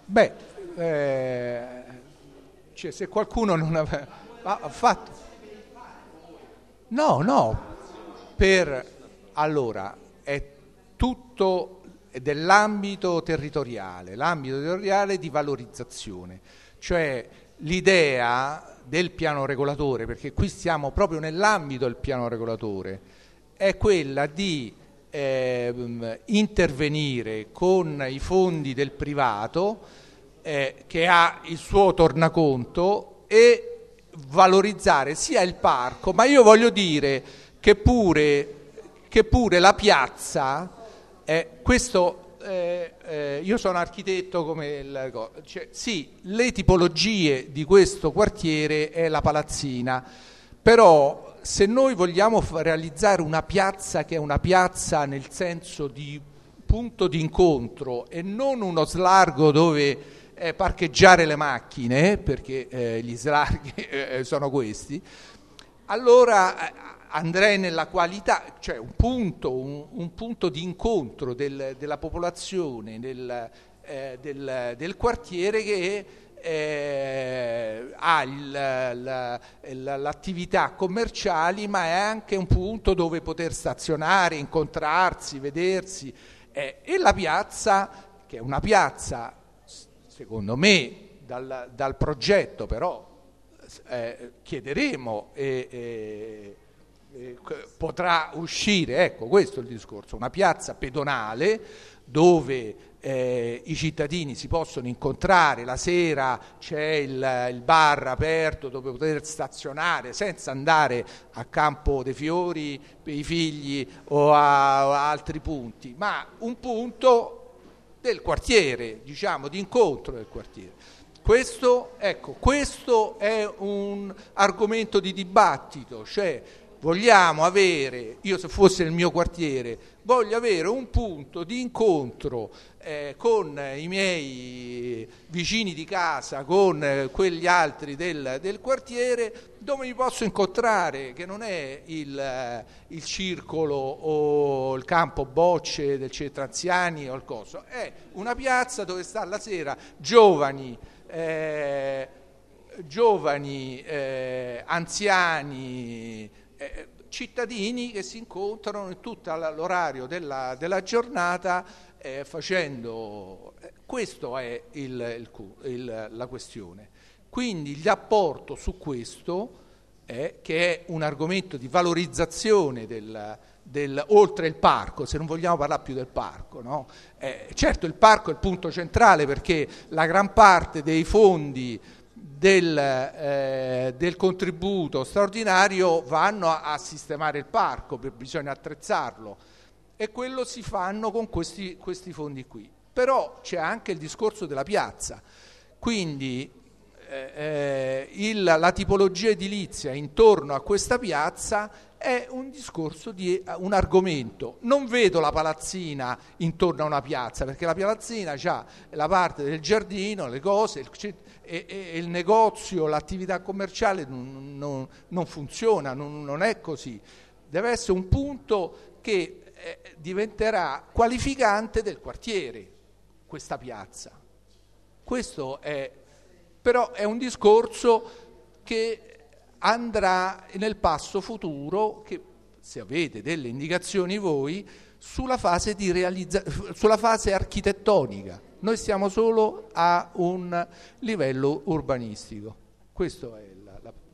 Beh, cioè, se qualcuno non ha fatto... No, no, allora, è tutto l'ambito territoriale di valorizzazione, cioè l'idea del piano regolatore, perché qui stiamo proprio nell'ambito del piano regolatore, è quella di intervenire con i fondi del privato che ha il suo tornaconto e valorizzare sia il parco, ma io voglio dire che pure la piazza, io sono architetto cioè, sì, le tipologie di questo quartiere è la palazzina, però se noi vogliamo realizzare una piazza che è una piazza nel senso di punto di incontro e non uno slargo dove parcheggiare le macchine, perché gli slarghi sono questi, allora andrei nella qualità, cioè un punto di incontro della popolazione del quartiere che ha l'attività commerciali, ma è anche un punto dove poter stazionare, incontrarsi, vedersi, e la piazza, che è una piazza secondo me dal progetto, però chiederemo e potrà uscire, ecco, questo è il discorso, una piazza pedonale dove i cittadini si possono incontrare, la sera c'è il bar aperto dove poter stazionare senza andare a Campo dei Fiori per i figli o a altri punti, ma un punto del quartiere, diciamo, di incontro del quartiere. Questo è un argomento di dibattito, cioè vogliamo avere, io se fosse nel mio quartiere, voglio avere un punto di incontro con i miei vicini di casa, con quegli altri del quartiere, dove mi posso incontrare, che non è il circolo o il campo bocce del centro anziani o il coso, è una piazza dove sta la sera giovani, anziani, cittadini che si incontrano in tutto l'orario della giornata facendo... Questo è la questione. Quindi il rapporto su questo che è un argomento di valorizzazione oltre il parco, se non vogliamo parlare più del parco, no? Certo il parco è il punto centrale perché la gran parte dei fondi del contributo straordinario vanno a sistemare il parco, bisogna attrezzarlo e quello si fanno con questi fondi qui. Però c'è anche il discorso della piazza, quindi la tipologia edilizia intorno a questa piazza è un discorso di un argomento. Non vedo la palazzina intorno a una piazza, perché la palazzina ha la parte del giardino, le cose, e il negozio, l'attività commerciale non funziona, non è così. Deve essere un punto che diventerà qualificante del quartiere, questa piazza. Questo però è un discorso che andrà nel passo futuro, che se avete delle indicazioni voi, sulla fase sulla fase architettonica. Noi stiamo solo a un livello urbanistico. Questo è